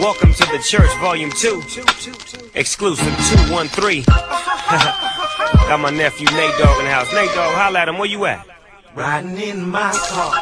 Welcome to the church, volume 2. Exclusive 213. Got my nephew Nate Dogg in the house. Nate Dogg, holla at him, where you at? Riding in my car,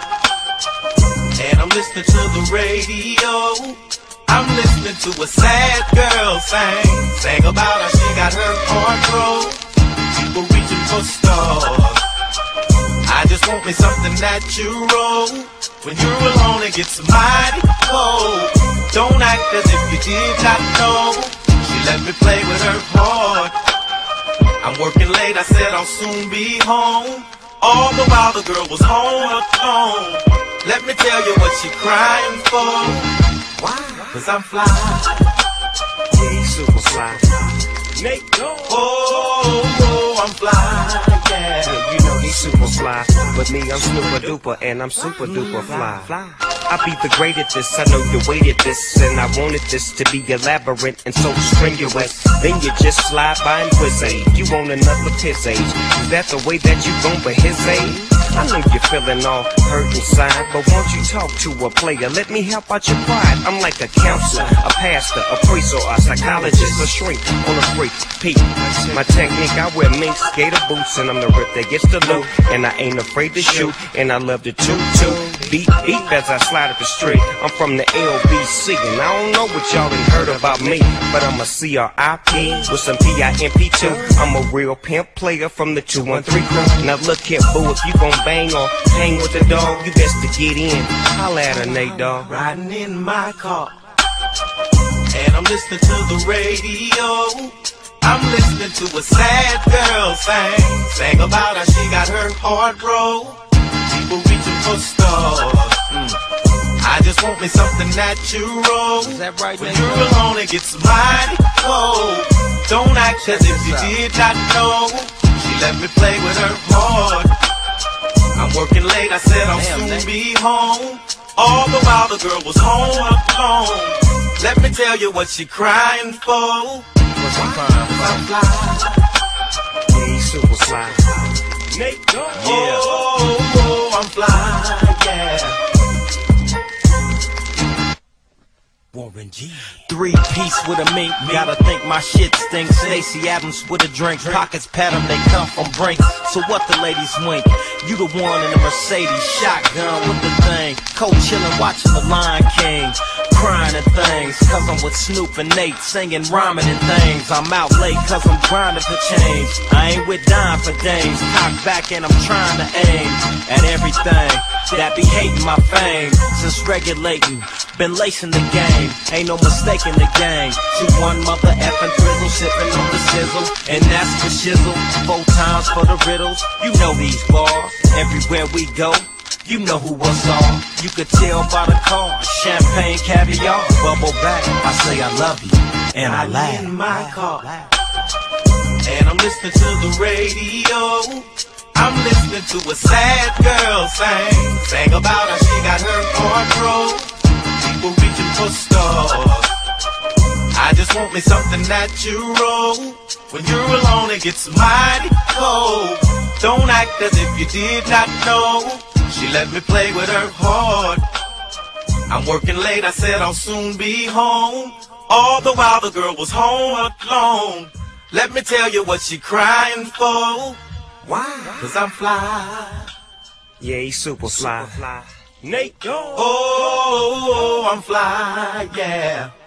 and I'm listening to the radio. I'm listening to a sad girl sing about how she got her heart broke. People reaching for stars. I just want me something natural. When you're alone it gets mighty cold. Don't act as if you did not know. She let me play with her heart. I'm working late, I said I'll soon be home. All the while the girl was home alone. Let me tell you what she crying for. Why? Cause I'm fly. Yeah, super fly. Nate Dogg. Oh, I'm fly, yeah. Yeah, you know he's super fly. But me, I'm super duper, and I'm super duper fly. I be the great at this, I know you waited this, and I wanted this to be elaborate and so strenuous. Then you just slide by and quiz age. You want another piss age. Is that the way that you gon' for his age? I know you're feeling all hurt inside, but won't you talk to a player? Let me help out your pride. I'm like a counselor, a pastor, a priest, or a psychologist, a shrink on a freak. Peep, my technique, I wear mink skater boots, and I'm the rip that gets the loot. And I ain't afraid to shoot, and I love to toot. Beep, beep as I slide up the street. I'm from the LBC, and I don't know what y'all done heard about me, but I'm a CRIP with some PIMP too. I'm a real pimp player from the 213 crew. Now look here, boo, if you gon' bang or hang with the dog, you best to get in. Holla at her, Nate Dogg. Riding in my car, and I'm listening to the radio. I'm listening to a sad girl sing about how she got her heart broke. People reaching for stars. I just want me something natural. Is that right, when Nate? you're alone it gets mighty cold. Don't act as if you did not know. She let me play with her heart. I'm working late, I said I'll soon be home. All the while the girl was home alone. Let me tell you what she crying for. What's she crying for? I'm fly. Yeah, he's super fly. Nate Dogg. Yeah. Oh, I'm fly, yeah. Warren G. 3-piece with a mink, gotta think my shit stinks. Stacey Adams with a drink, pockets pat 'em, they come from Brink. So what the ladies wink? You the one in the Mercedes, shotgun with the thing. Cold-chillin', watching the Lion King. Crying at things, cause I'm with Snoop and Nate, singing, rhyming and things. I'm out late cause I'm grinding for change. I ain't with dime for dames, cock back and I'm trying to aim at everything that be hating my fame. Since regulating, been lacing the game, ain't no mistake in the game. 2-1 mother effing frizzle, sipping on the sizzle, and that's for shizzle. 4 times for the riddles, you know these bars. Everywhere we go, you know who was on. You could tell by the car, champagne, caviar, bubble back. I say I love you, and I laugh. in my car, and I'm listening to the radio. I'm listening to a sad girl sing about how she got her heart broke. People reaching for stars. I just want me something natural. When you're alone it gets mighty cold. Don't act as if you did not know. She let me play with her heart. I'm working late, I said I'll soon be home. All the while the girl was home alone. Let me tell you what she crying for. Why? Cause I'm fly. Yeah, he's super fly. Nate Dogg. Oh, I'm fly, yeah.